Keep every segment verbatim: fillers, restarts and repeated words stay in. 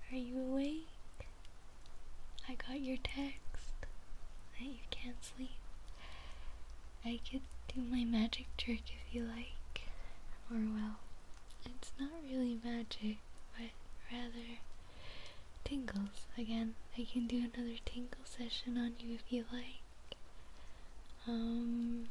Are you awake? I got your text that you can't sleep. I could do my magic trick if you like. Or, well, it's not really magic, but rather tingles. Again, I can do another tingle session on you if you like. Um,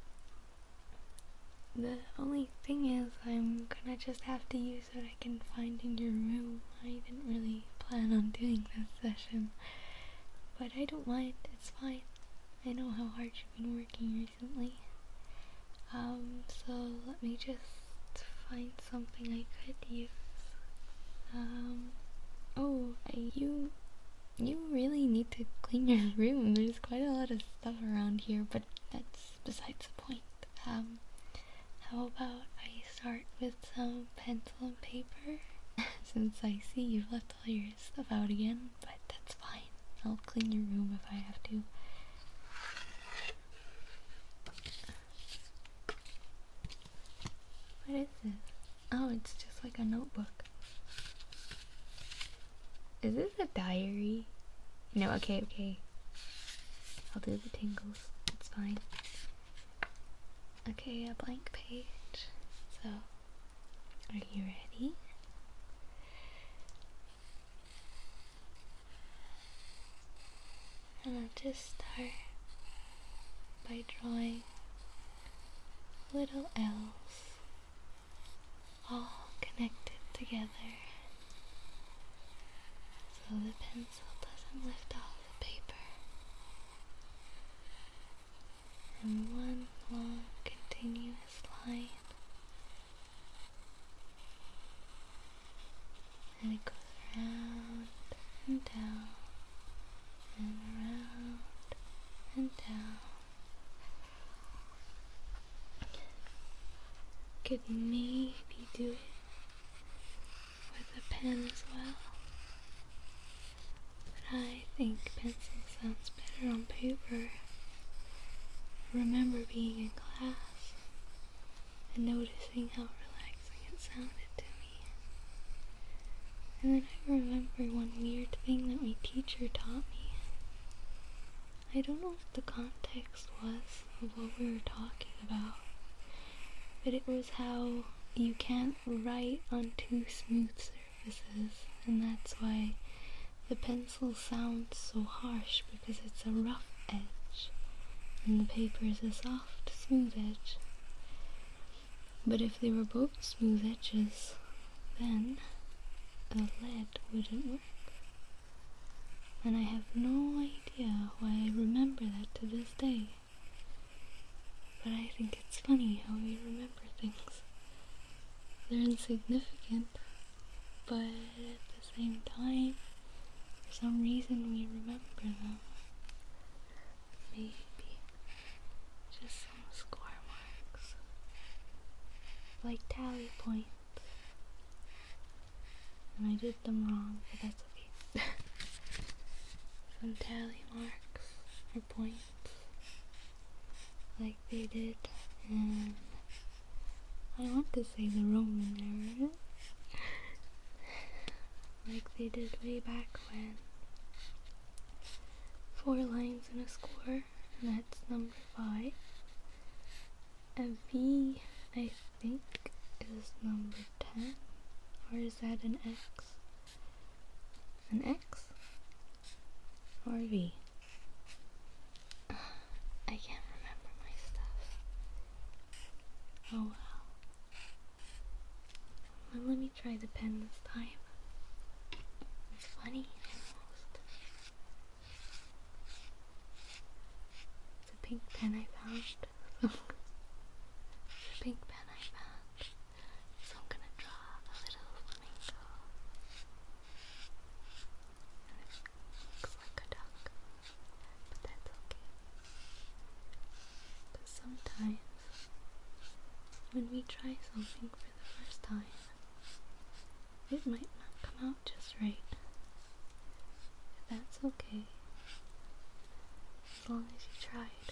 the only thing is I'm gonna just have to use what I can find in your room. I didn't really plan on doing this session, but I don't mind, it's fine. I know how hard you've been working recently. Um, so let me just find something I could use. Um, oh, I, you, you really need to clean your room. There's quite a lot of stuff around here, but that's besides the point. Um, how about I start with some pencil and paper? Since I see you've left all your stuff out again, but that's fine. I'll clean your room if I have to. What is this? Oh, it's just like a notebook. Is this a diary? No, okay, okay. I'll do the tingles. It's fine. Okay, a blank page. So, are you ready? And I'll just start by drawing little L's all connected together so the pencil doesn't lift off the paper. And one long continuous line, and it goes round and down and around and down. Could maybe do it with a pen as well, but I think pencil sounds better on paper. I remember being in class and noticing how relaxing it sounded to me. And then I remember one weird thing that my teacher taught me. I don't know what the context was of what we were talking about, but it was how you can't write on two smooth surfaces, and that's why the pencil sounds so harsh, because it's a rough edge, and the paper is a soft, smooth edge. But if they were both smooth edges, then the lead wouldn't work. And I have no idea why I remember that to this day. But I think it's funny how we remember things. They're insignificant, but at the same time, for some reason we remember them. Maybe just some score marks, like tally points. And I did them wrong, but that's okay. Some tally marks or points, like they did in, I want to say the Roman era, like they did way back when. Four lines in a score, and that's number five. A V, I think, is number ten, or is that an X? An X? Or a V? I can't remember my stuff. Oh well. Well, let me try the pen this time. It's funny, almost. It's a pink pen I found. It's a pink pen I found. So I'm gonna draw a little flamingo. And it looks like a duck. But that's okay. Because sometimes when we try something for the first time, it might not come out just right. But that's okay. As long as you tried.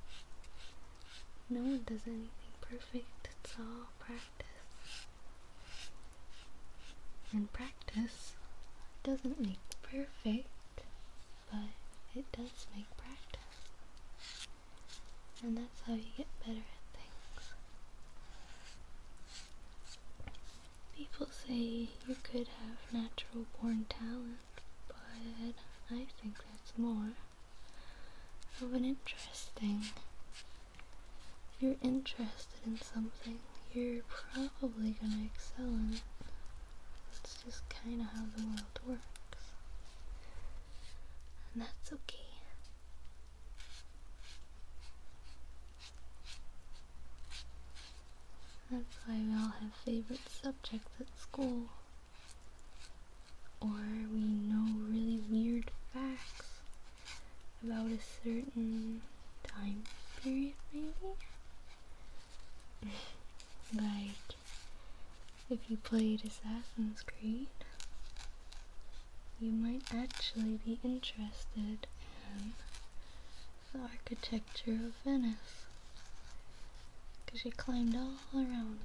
No one does anything perfect, it's all practice. And practice doesn't make perfect, but it does make practice. And that's how you get better at things. People say you could have natural born talent, but I think that's more of an interesting. If you're interested in something, you're probably gonna excel in it. That's just kinda how the world works. And that's okay. That's why we all have favorite subjects at school. Or we know really weird facts about a certain time period, maybe? Like, if you played Assassin's Creed, you might actually be interested in the architecture of Venice, because you climbed all around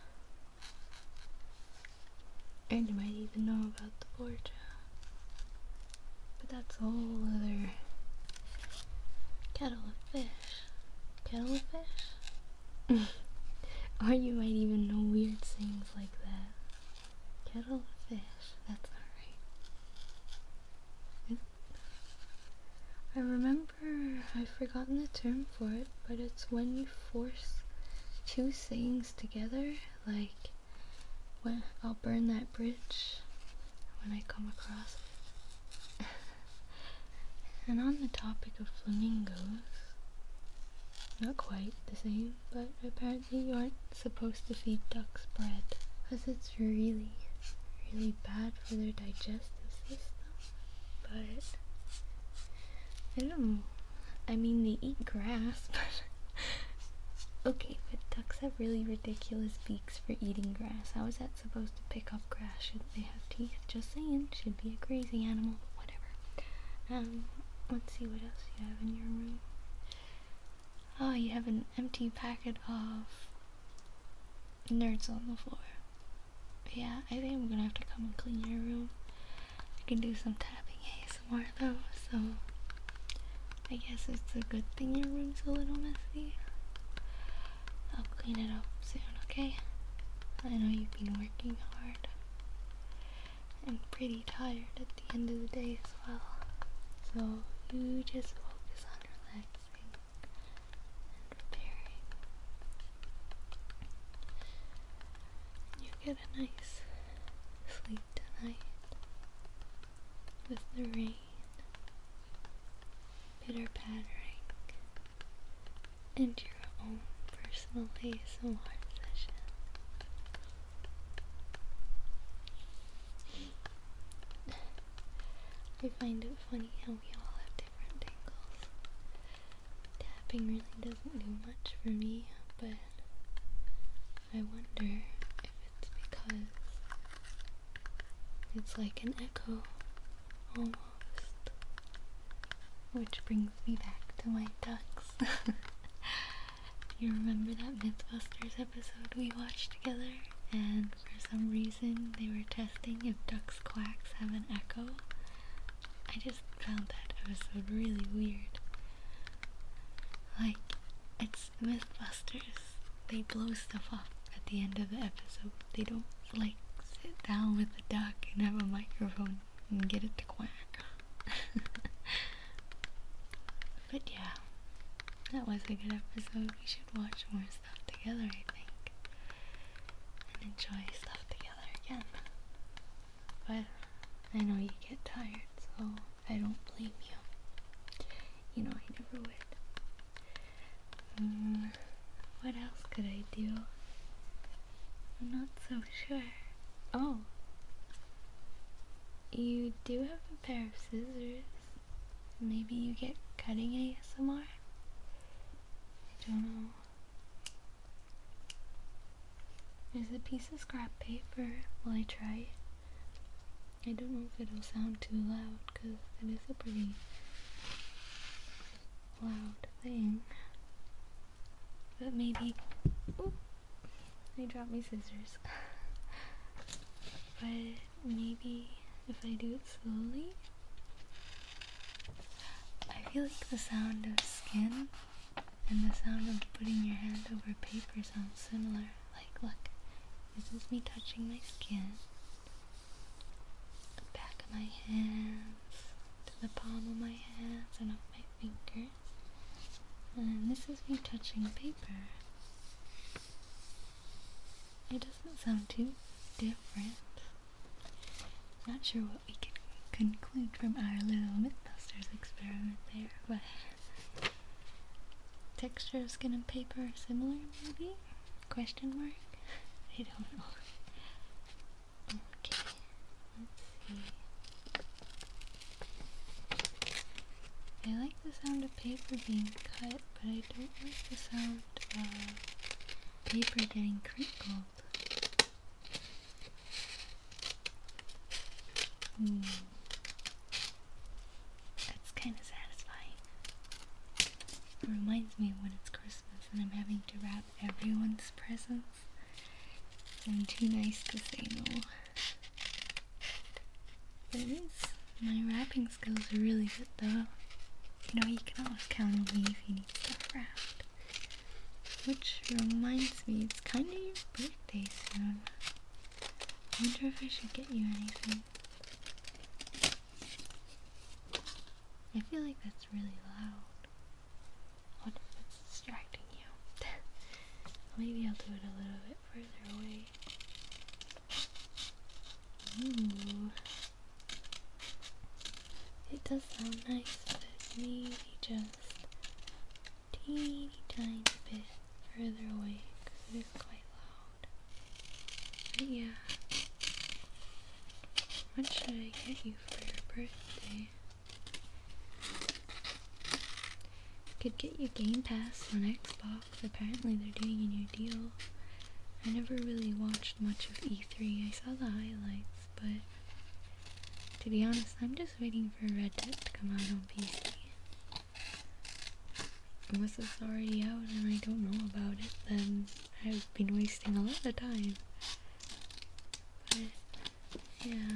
it. And you might even know about the Borgia. But that's a whole other kettle of fish. Kettle of fish? Or you might even know weird sayings like that. Kettle of fish. That's not right. I remember, I've forgotten the term for it, but it's when you force two sayings together, like, when I'll burn that bridge when I come across it. And on the topic of flamingos, not quite the same, but apparently you aren't supposed to feed ducks bread, because it's really, really bad for their digestive system. But I don't know. I mean, they eat grass, but okay, but ducks have really ridiculous beaks for eating grass. How is that supposed to pick up grass? Shouldn't they have teeth? Just saying. Should be a crazy animal, but whatever. Um, let's see what else you have in your room. Oh, you have an empty packet of Nerds on the floor. Yeah, I think I'm gonna have to come and clean your room. I can do some tapping A S M R though, so I guess it's a good thing your room's a little messy. I'll clean it up soon, okay? I know you've been working hard. I'm pretty tired at the end of the day as well. So you just focus on relaxing and repairing. You get a nice sleep tonight with the rain pitter pattering and your own personal A S M R session. I find it funny how we all have different tingles. Tapping really doesn't do much for me, but I wonder if it's because it's like an echo, almost. Which brings me back to my ducks. You remember that Mythbusters episode we watched together? And for some reason they were testing if ducks' quacks have an echo. I just found that episode really weird. Like, it's Mythbusters. They blow stuff up at the end of the episode. They don't, like, sit down with the duck and have a microphone and get it to quack. But yeah, that was a good episode. We should watch more stuff together, I think. And enjoy stuff together again. But I know you get tired, so I don't blame you. You know I never would. Um, what else could I do? I'm not so sure. Oh. You do have a pair of scissors. Maybe you get cutting A S M R? I don't know. There's a piece of scrap paper. Will I try? I don't know if it'll sound too loud, because it is a pretty loud thing. But maybe... Oop, I dropped my scissors. But maybe if I do it slowly. I feel like the sound of skin and the sound of putting your hand over paper sounds similar. Like, look, this is me touching my skin, the back of my hands, to the palm of my hands and up my fingers. And this is me touching paper. It doesn't sound too different. Not sure what we can conclude from our little Mythbusters experiment there, but texture of skin and paper are similar, maybe? Question mark? I don't know. Okay, let's see. I like the sound of paper being cut, but I don't like the sound of paper getting crinkled. Hmm. That's kind of satisfying. It reminds me of when it's Christmas and I'm having to wrap everyone's presents. I'm too nice to say no. But it is. My wrapping skills are really good though. You know, you can always count on me if you need stuff wrapped. Which reminds me, it's kind of your birthday soon. I wonder if I should get you anything. I feel like that's really loud. What if it's distracting you? Maybe I'll do it a little bit further away. Ooh. It does sound nice, but maybe just teeny tiny bit further away, because it is quite loud. But yeah. What should I get you for your birthday? Could get you Game Pass on Xbox. Apparently they're doing a new deal. I never really watched much of E three. I saw the highlights, but to be honest, I'm just waiting for Red Dead to come out on P C. Unless it's already out and I don't know about it, then I've been wasting a lot of time. But yeah,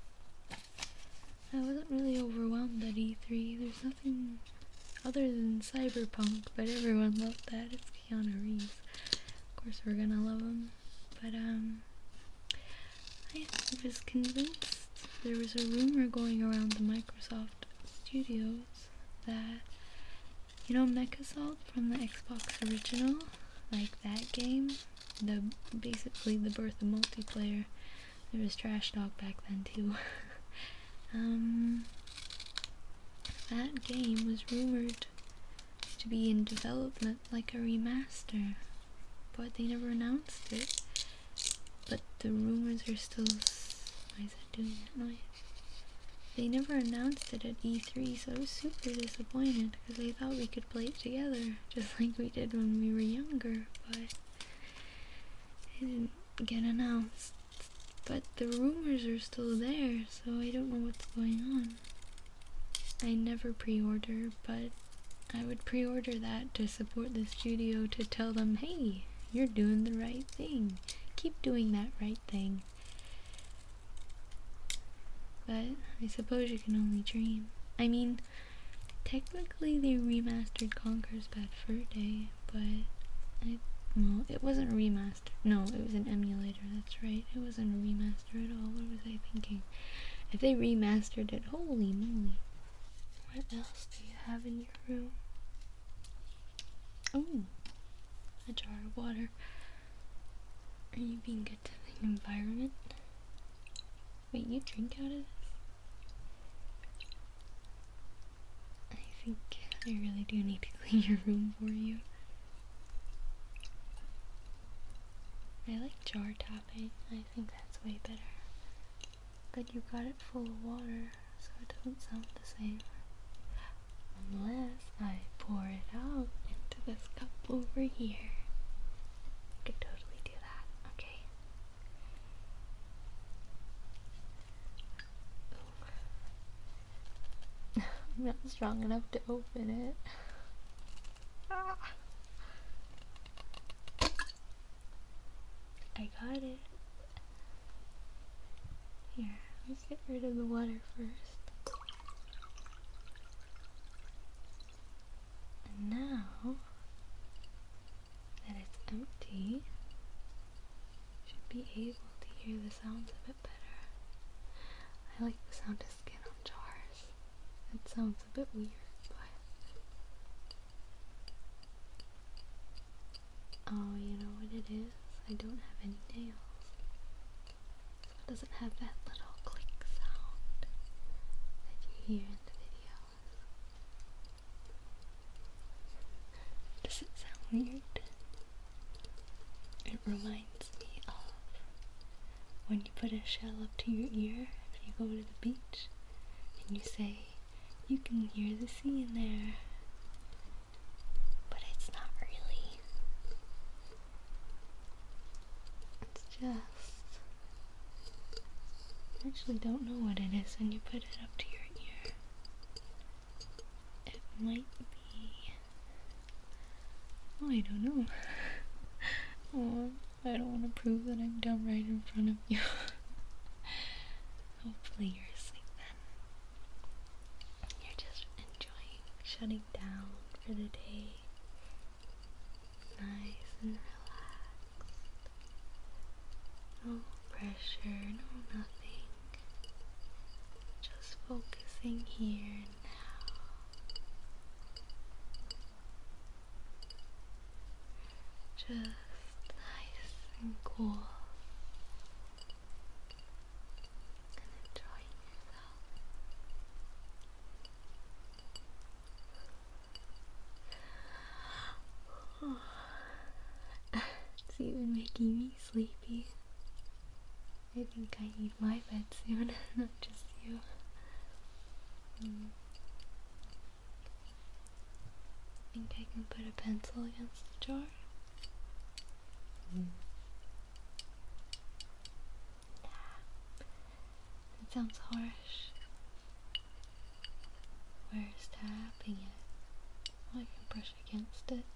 I wasn't really overwhelmed at E three. There's nothing other than Cyberpunk, but everyone loved that. It's Keanu Reeves. Of course we're gonna love him. But um, I was convinced. There was a rumor going around the Microsoft Studios that, you know, MechAssault from the Xbox original, like that game, the basically the birth of multiplayer. There was Trash Talk back then too. um, that game was rumored to be in development, like a remaster, but they never announced it. But the rumors are still. Why is it doing that noise? They never announced it at E three, so I was super disappointed because I thought we could play it together, just like we did when we were younger, but it didn't get announced. But the rumors are still there, so I don't know what's going on. I never pre-order, but I would pre-order that to support the studio, to tell them, hey, you're doing the right thing. Keep doing that right thing. But I suppose you can only dream. I mean, technically they remastered Conker's Bad Fur Day, but I, well, it wasn't remastered. No, it was an emulator, that's right. It wasn't a remaster at all. What was I thinking? If they remastered it, holy moly. What else do you have in your room? Oh, a jar of water. Are you being good to the environment? Wait, you drink out of this? I think I really do need to clean your room for you. I like jar tapping. I think that's way better. But you got it full of water, so it doesn't sound the same. Unless I pour it out into this cup over here. I could totally do that. Okay. I'm not strong enough to open it. Ah. I got it. Here, let's get rid of the water first. And now that it's empty, you should be able to hear the sounds a bit better. I like the sound of skin on jars. It sounds a bit weird, but oh, you know what it is? I don't have any nails. So it doesn't have that little click sound that you hear in the videos. Does it sound weird? It reminds me of when you put a shell up to your ear if you go to the beach and you say, you can hear the sea in there, but it's not really. It's just, I actually don't know what it is when you put it up to your ear. It might be, oh, I don't know. Oh, I don't want to prove that I'm dumb right in front of you. Hopefully you're asleep then. You're just enjoying shutting down for the day. Nice and relaxed. No pressure, no nothing. Just focusing here and now. Just nice and cool. And enjoying yourself. It's even making me sleepy. I think I need my bed soon, not just you. Mm. Think I can put a pencil against the jar? Mm. Nah. It sounds harsh. Where's tapping it? Oh, I can brush against it.